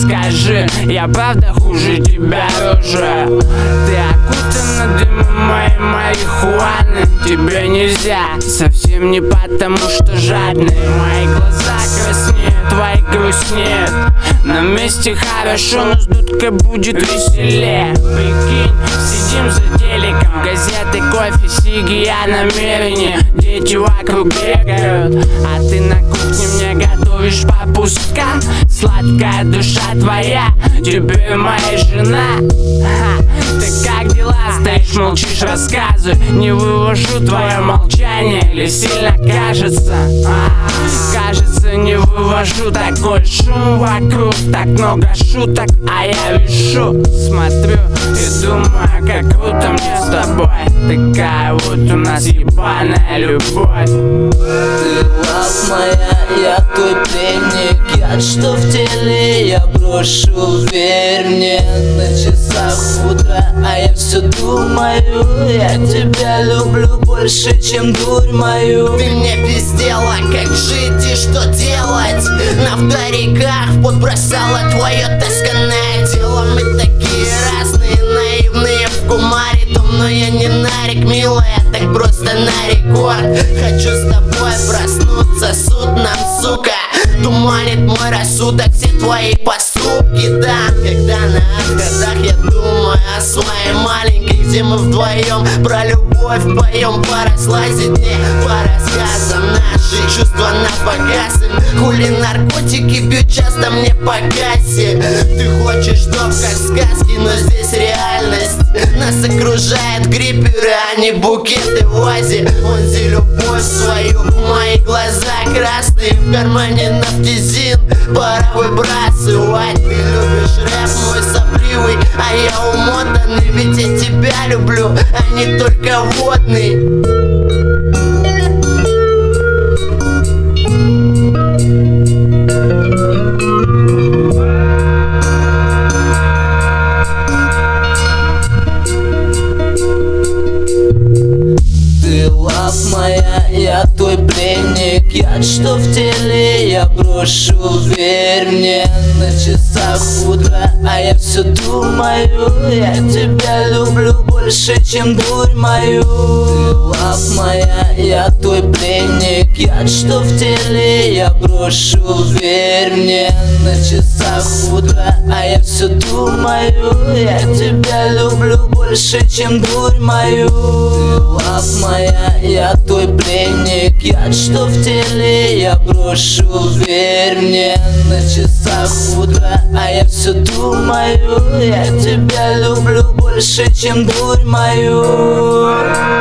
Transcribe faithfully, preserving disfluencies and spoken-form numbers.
скажи, я правда хуже тебя уже. Ты окутана дымом моей марихуаны. Тебе нельзя, совсем не потому, что жадные. Мои глаза краснеют, твои грустнеют. На месте хорошо, но с дудкой будет веселее. Прикинь, сидим за телеком, газеты, кофе, сиги, я намерение. Дети вокруг бегают, а ты на кухне мне готовишь папуска. Сладкая душа твоя, теперь моя жена. Ха, ты как дела? Стоишь, молчишь, рассказывай. Не вывожу твое молчание, или сильно кажется? А, кажется, не вывожу. Такой шум вокруг, так много шуток, а я вешу, смотрю и думаю, как круто мне с тобой. Такая вот у нас ебаная любовь. Ты лав моя, я твой пленник. Яд, что в теле я брошу, верь мне. На часах утро, а я все думаю. Я тебя люблю больше, чем дурь мою. Ты мне пиздела, как жить и что делать. На вториках в пот бросала твое тосканное тело. Мы такие разные, наивные в кумаре. Но я не нарик, милая, так просто на рекорд. Хочу с тобой проснуться, суд нам, сука, туманит мой рассудок, все твои поступки. Да, когда на отходах я думаю о своей маленькой, где мы вдвоем про любовь поем. Пора слазить мне по рассказам, наши чувства напоказ. Хули наркотики бьют часто мне по кассе. Ты хочешь дом как сказки, но здесь реальность. Нас окружает грипперы, а не букеты в вазе. Вонзи любовь свою в мои глаза красные. В кармане нафтизин, пора выбрасывать. Ты любишь рэп мой сопливый, а я умотанный. Ведь я тебя люблю, а не только водный. Моя, я твой пленник. Яд, что в теле я брошу, верь мне. На часах утро, а я все думаю. Я тебя люблю больше, чем дурь мою. Ты лав моя, я твой пленник. Яд, что в теле я брошу, верь мне. На часах утро, а я все думаю. Я тебя люблю больше, чем дурь мою. Ты лав моя, я твой пленник. Яд, что в теле я брошу, верь мне. На часах утро, а я все думаю. Я тебя люблю больше, чем дурь мою.